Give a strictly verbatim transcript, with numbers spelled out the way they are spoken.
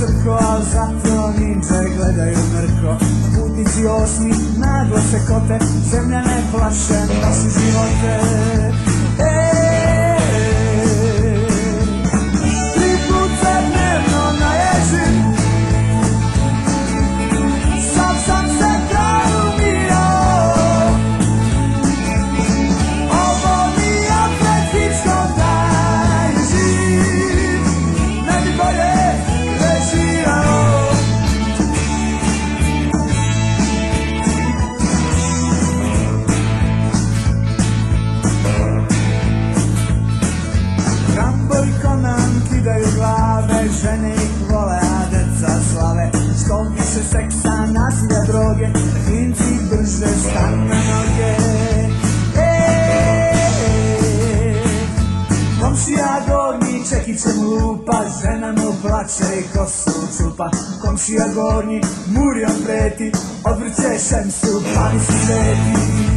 crko, al zato ninđe gledaju mrko. Putnici osmi naglo se kote, zemlja ne plaše, nosi živote. Tri put se dnevno naježim, sam sam se traumio. Ovo mi je atletičko najžim, ne bi bolje režirao. Rambo i Conan kidaju glave, žene ih vole, a deca slave. Što više seksa, nasilja, droge, klinci brže stan na noge. Komšija gornji čekićem lupa, žena mu plače i kosu čupa. Komšija gornji murijom preti, odvrće šemsu, pani su sveti.